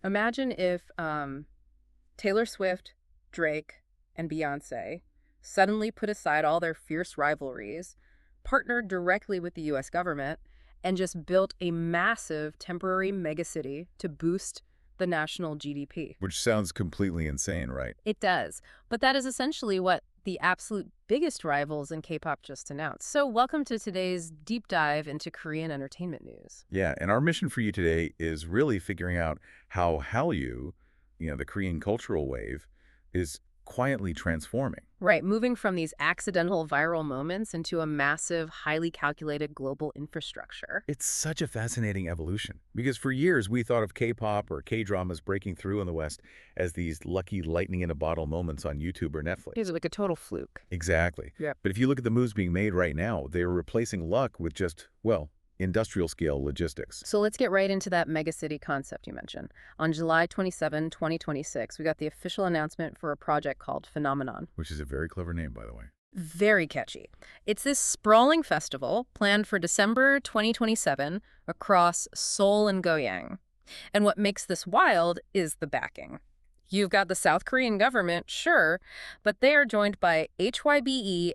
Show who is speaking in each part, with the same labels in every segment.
Speaker 1: Imagine if Taylor Swift, Drake, and Beyonce suddenly put aside all their fierce rivalries, partnered directly with the US government, and just built a massive temporary megacity to boost the national GDP.
Speaker 2: Which sounds completely insane, right?
Speaker 1: It does. But that is essentially what the absolute biggest rivals in K-pop just announced. So welcome to today's deep dive into Korean entertainment news.
Speaker 2: Yeah, and our mission for you today is really figuring out how Hallyu, the Korean cultural wave, is quietly transforming.
Speaker 1: Right, moving from these accidental viral moments into a massive, highly calculated global infrastructure.
Speaker 2: It's such a fascinating evolution because for years we thought of K-pop or K-dramas breaking through in the West as these lucky lightning-in-a-bottle moments on YouTube or Netflix.
Speaker 1: It's like a total fluke.
Speaker 2: Exactly.
Speaker 1: Yeah.
Speaker 2: But if you look at the moves being made right now, they are replacing luck with just, well, industrial-scale logistics.
Speaker 1: So let's get right into that megacity concept you mentioned. On July 27, 2026, we got the official announcement for a project called Phenomenon.
Speaker 2: Which is a very clever name, by the way.
Speaker 1: Very catchy. It's this sprawling festival planned for December 2027 across Seoul and Goyang. And what makes this wild is the backing. You've got the South Korean government, sure, but they are joined by HYBE,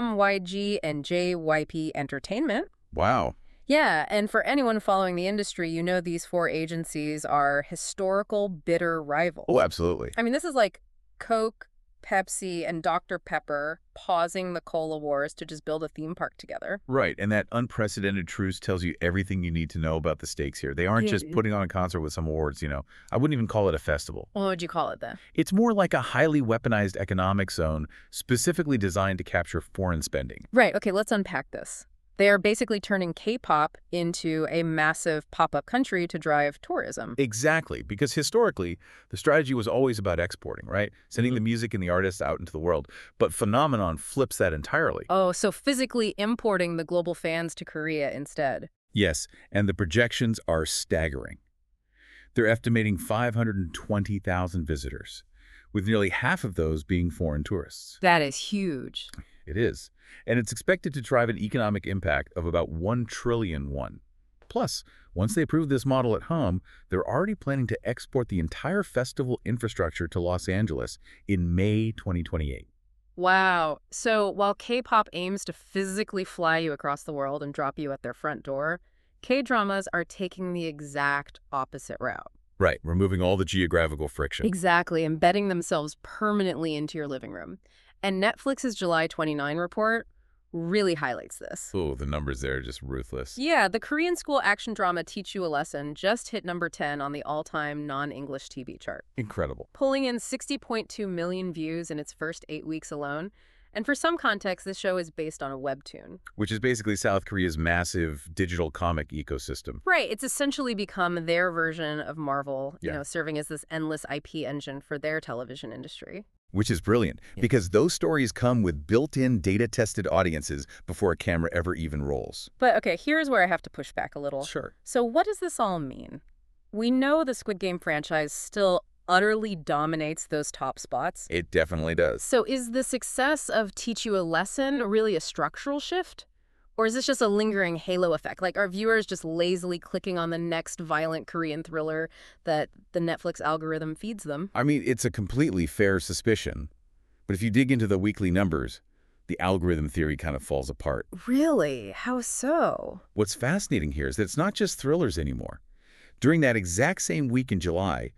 Speaker 1: SMYG, and JYP Entertainment.
Speaker 2: Wow.
Speaker 1: Yeah, and for anyone following the industry, you know these four agencies are historical, bitter rivals.
Speaker 2: Oh, absolutely.
Speaker 1: I mean, this is like Coke, Pepsi, and Dr. Pepper pausing the cola wars to just build a theme park together.
Speaker 2: Right, and that unprecedented truce tells you everything you need to know about the stakes here. They aren't just putting on a concert with some awards, I wouldn't even call it a festival.
Speaker 1: What would you call it then?
Speaker 2: It's more like a highly weaponized economic zone specifically designed to capture foreign spending.
Speaker 1: Right, okay, let's unpack this. They are basically turning K-pop into a massive pop-up country to drive tourism.
Speaker 2: Exactly, because historically, the strategy was always about exporting, right? Sending the music and the artists out into the world. But Phenomenon flips that entirely.
Speaker 1: Oh, so physically importing the global fans to Korea instead.
Speaker 2: Yes, and the projections are staggering. They're estimating 520,000 visitors, with nearly half of those being foreign tourists.
Speaker 1: That is huge.
Speaker 2: It is. And it's expected to drive an economic impact of about 1 trillion won. Plus, once they prove this model at home, they're already planning to export the entire festival infrastructure to Los Angeles in May 2028.
Speaker 1: Wow. So while K-pop aims to physically fly you across the world and drop you at their front door, K-dramas are taking the exact opposite route.
Speaker 2: Right, removing all the geographical friction.
Speaker 1: Exactly, embedding themselves permanently into your living room. And Netflix's July 29 report really highlights this.
Speaker 2: Oh, the numbers there are just ruthless.
Speaker 1: Yeah, the Korean school action drama Teach You a Lesson just hit number 10 on the all-time non-English TV chart,
Speaker 2: Incredible.
Speaker 1: pulling in 60.2 million views in its first 8 weeks alone. And for some context, this show is based on a webtoon.
Speaker 2: Which is basically South Korea's massive digital comic ecosystem.
Speaker 1: Right, it's essentially become their version of Marvel,
Speaker 2: Yeah.
Speaker 1: Serving as this endless IP engine for their television industry.
Speaker 2: Which is brilliant, because those stories come with built-in data-tested audiences before a camera ever even rolls.
Speaker 1: But okay, here's where I have to push back a little.
Speaker 2: Sure.
Speaker 1: So what does this all mean? We know the Squid Game franchise still utterly dominates those top spots.
Speaker 2: It definitely does.
Speaker 1: So is the success of Teach You a Lesson really a structural shift? Or is this just a lingering halo effect? Like, are viewers just lazily clicking on the next violent Korean thriller that the Netflix algorithm feeds them?
Speaker 2: I mean, it's a completely fair suspicion. But if you dig into the weekly numbers, the algorithm theory kind of falls apart.
Speaker 1: Really? How so?
Speaker 2: What's fascinating here is that it's not just thrillers anymore. During that exact same week in July,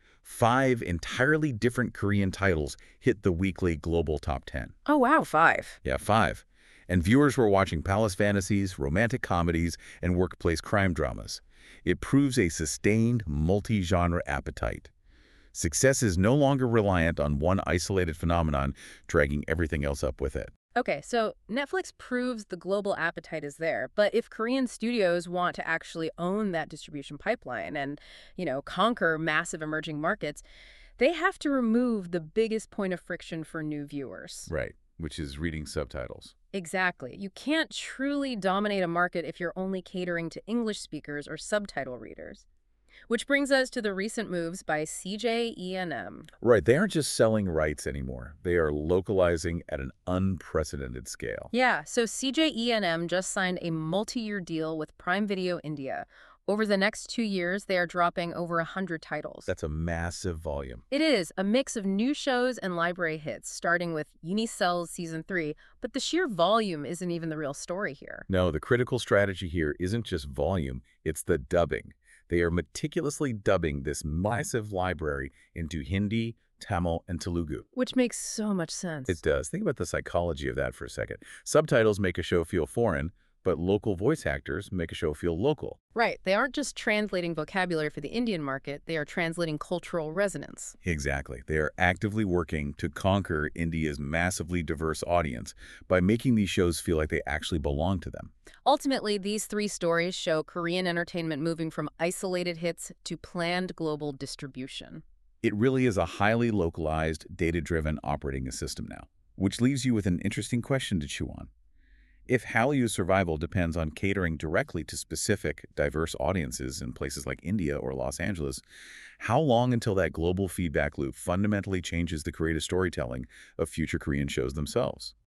Speaker 2: 5 entirely different Korean titles hit the weekly global top 10.
Speaker 1: Oh, wow, 5.
Speaker 2: Yeah, 5. And viewers were watching palace fantasies, romantic comedies, and workplace crime dramas. It proves a sustained multi-genre appetite. Success is no longer reliant on one isolated phenomenon, dragging everything else up with it.
Speaker 1: Okay, so Netflix proves the global appetite is there, but if Korean studios want to actually own that distribution pipeline and, conquer massive emerging markets, they have to remove the biggest point of friction for new viewers.
Speaker 2: Right, which is reading subtitles.
Speaker 1: Exactly. You can't truly dominate a market if you're only catering to English speakers or subtitle readers. Which brings us to the recent moves by CJ ENM.
Speaker 2: Right, they aren't just selling rights anymore. They are localizing at an unprecedented scale.
Speaker 1: Yeah, so CJ ENM just signed a multi-year deal with Prime Video India, Over the next 2 years, they are dropping over 100 titles.
Speaker 2: That's a massive volume.
Speaker 1: It is a mix of new shows and library hits, starting with Unicell's Season 3, but the sheer volume isn't even the real story here.
Speaker 2: No, the critical strategy here isn't just volume, it's the dubbing. They are meticulously dubbing this massive library into Hindi, Tamil, and Telugu.
Speaker 1: Which makes so much sense.
Speaker 2: It does. Think about the psychology of that for a second. Subtitles make a show feel foreign, but local voice actors make a show feel local.
Speaker 1: Right, they aren't just translating vocabulary for the Indian market, they are translating cultural resonance.
Speaker 2: Exactly. They are actively working to conquer India's massively diverse audience by making these shows feel like they actually belong to them.
Speaker 1: Ultimately, these three stories show Korean entertainment moving from isolated hits to planned global distribution.
Speaker 2: It really is a highly localized, data-driven operating system now, which leaves you with an interesting question to chew on. If Hallyu's survival depends on catering directly to specific, diverse audiences in places like India or Los Angeles, how long until that global feedback loop fundamentally changes the creative storytelling of future Korean shows themselves?